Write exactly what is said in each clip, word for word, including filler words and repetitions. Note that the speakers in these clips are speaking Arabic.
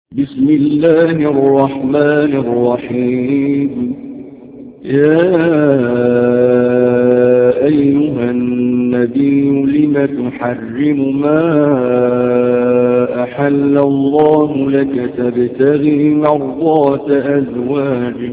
بسم الله الرحمن الرحيم. يا أيها النبي لم تحرم ما أحل الله لك تبتغي مرضات أزواجك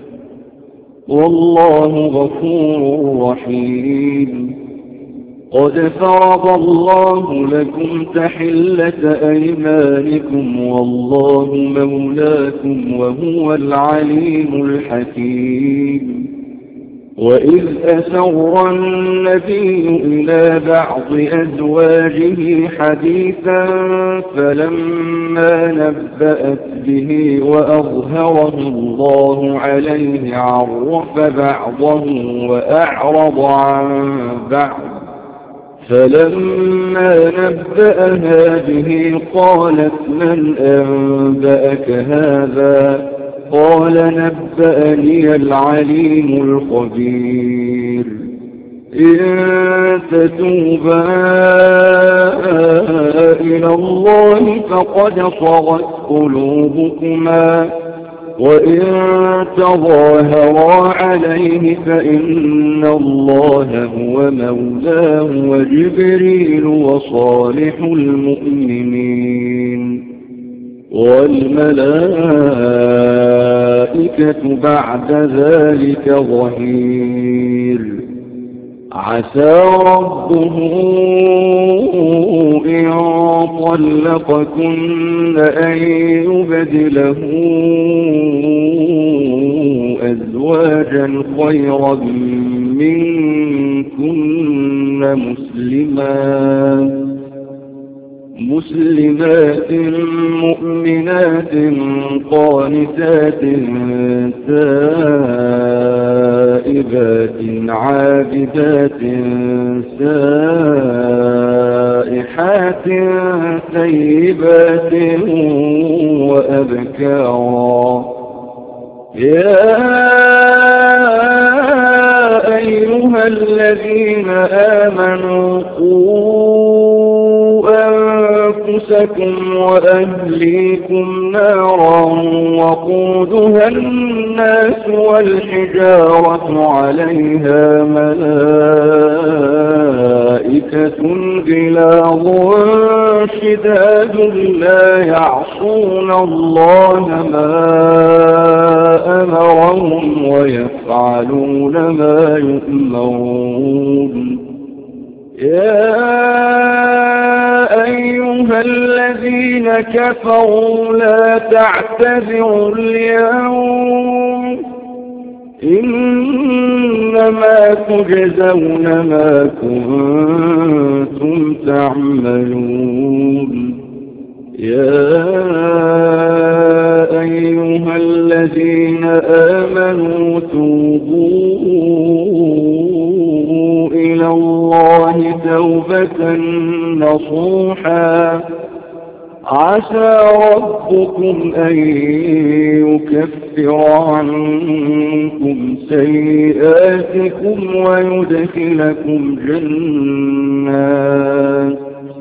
والله غفور رحيم. قد فرض الله لكم تحلة أيمانكم والله مولاكم وهو العليم الحكيم. وإذ أسر النبي إلى بعض أزواجه حديثا فلما نبأت به وأظهره الله عليه عرف بعضه وأعرض عن بعض، فلما نبأها به قالت من أنبأك هذا؟ قال نبأني العليم الخبير. إن تتوبا إلى الله فقد صغت قلوبكما، وإن تظاهرا عليه فإن الله هو مولاه وجبريل وصالح المؤمنين والملائكة بعد ذلك ظهير. عسى ربه إن طلقكن أن يبدله أزواجا خيرا منكن مسلمات مسلمات مؤمنات قانتات تائبات عابدات سائحات ثيبات وأبكارا. يا أيها الذين آمنوا قوا أنفسكم وأهليكم نارا وقودها الناس والحجارة عليها ملائكة غلاظ شداد لا يعصون الله ما أمرهم ويفعلون ما يؤمرون. يا أيها الذين كفروا لا تعتذروا اليوم إنما تجزون ما كنتم تعملون. يا أيها الذين آمنوا توبوا إلى الله توبة نصوحا عسى ربكم أن يكفر عنكم سيئاتكم ويدخلكم جنات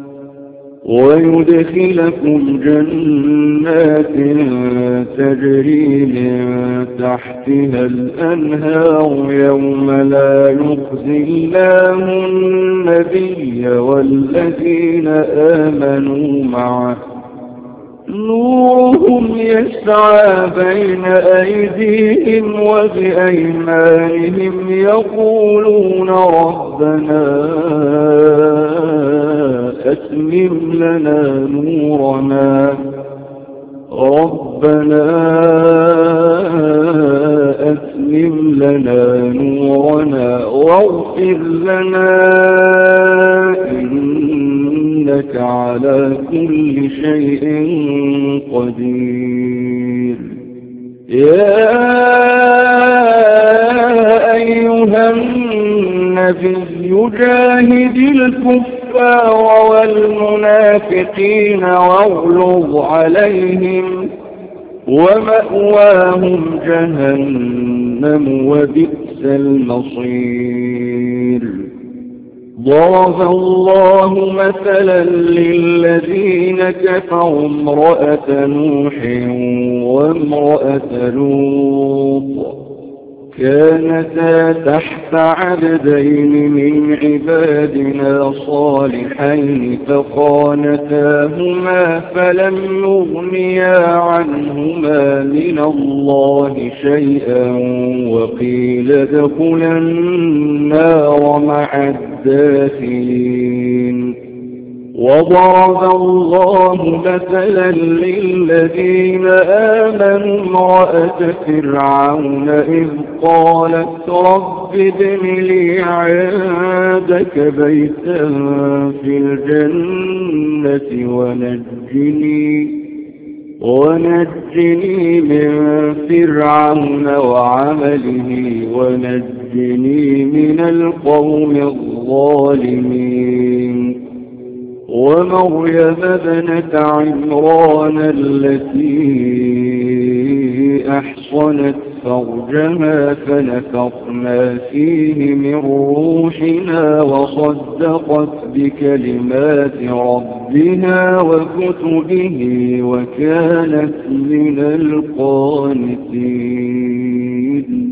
ويدخلكم جنات تجري من تحتها الأنهار يوم لا يخزي الله النبي والذين آمنوا معه نورهم يسعى بين أيديهم وبأيمانهم يقولون ربنا أتمم لنا نورنا ربنا أتمم لنا نورنا واغفر لنا إنك على كل شيء قدير. يا أيها النبي جاهد الكفار والمنافقين واغلظ عليهم ومأواهم جهنم وبئس المصير. ضرب الله مثلا للذين كفروا امرأة نوح وامرأة لوط كانتا تحت عبدين من عبادنا صالحين فخانتاهما فلم يغنيا عنهما من الله شيئا وقيل ادخلا النار مع الداخلين. وضرب الله مثلا للذين آمنوا امرأة فرعون إذ قالت رب ابن لي عندك بيتا في الجنة ونجني, ونجني من فرعون وعمله ونجني من القوم الظالمين. ومريم ابنة عمران التي أحصنت فرجها فنفخنا فيه من روحنا وصدقت بكلمات ربها وكتبه وكانت من القانتين.